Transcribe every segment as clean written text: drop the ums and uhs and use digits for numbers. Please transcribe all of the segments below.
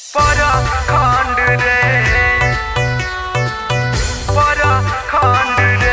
खंड रे खंड रे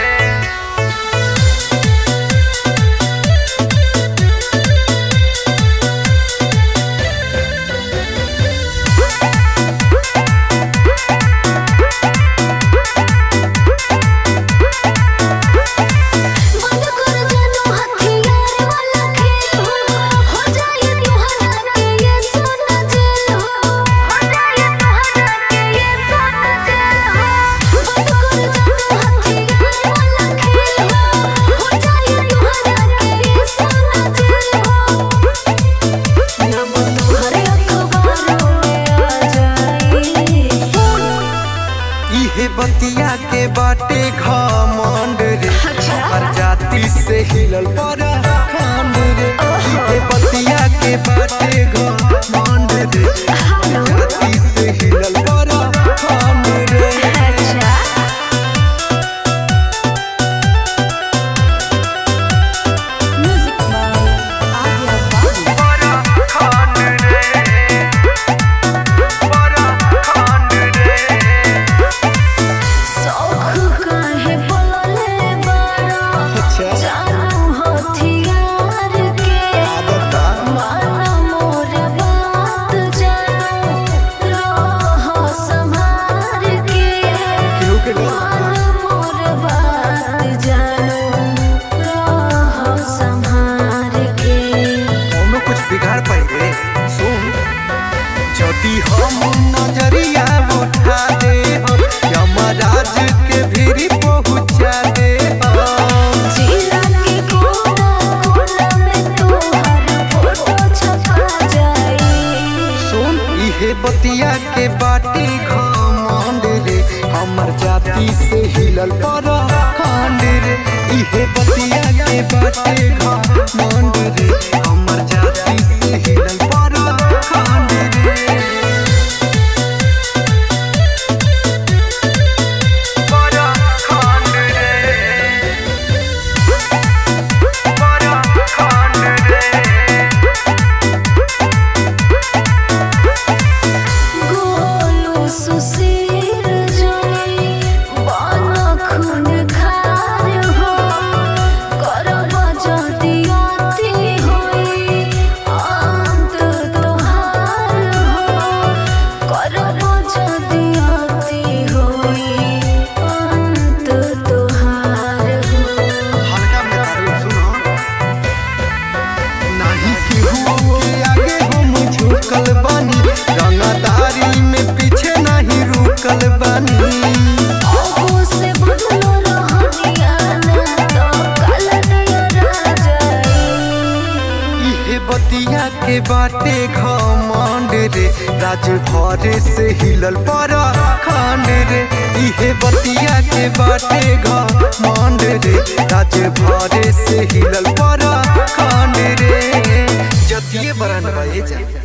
बतिया के बाटे घमंड रे हर जाति से हिलल परा खंड रे बतिया के बाटे घमंड रे हर जाति से हिलल परा खंड रे बिगाड़ पाएंगे सुन जदि हम नजरिया उठा दे यमराज के भीड़ पहुंचा दे जिला के कोना में तोहर फोटो छपा जाई सुन इहे बतिया के बाटे घमंड रे हमर जाति से हिलल परा खंड रे इहे बतिया के बाटे घमंड रे हमर जाति से हिलल परा खंड रे परा खंड रे परा खंड रे गोलू सुशील जोई बन खून खार हो करब जल्दी आती होई अंत तोहार हो करब जल्दी आती होई अंत तोहार हो हल्का में दारू सुनो नहीं केहू के आगे हम झुकल बानी रंगदारी में पीछे नहीं रुकल बानी आगू से बदलो रहनिया ना तो कल डरा जाई इहे बतिया के बाटे घमंड रे राज भर से हिलल परा खंड रे इहे बतिया के बाटे घमंड रे राज भर से हिलल परा खंड रे जतिये बरन भाई जा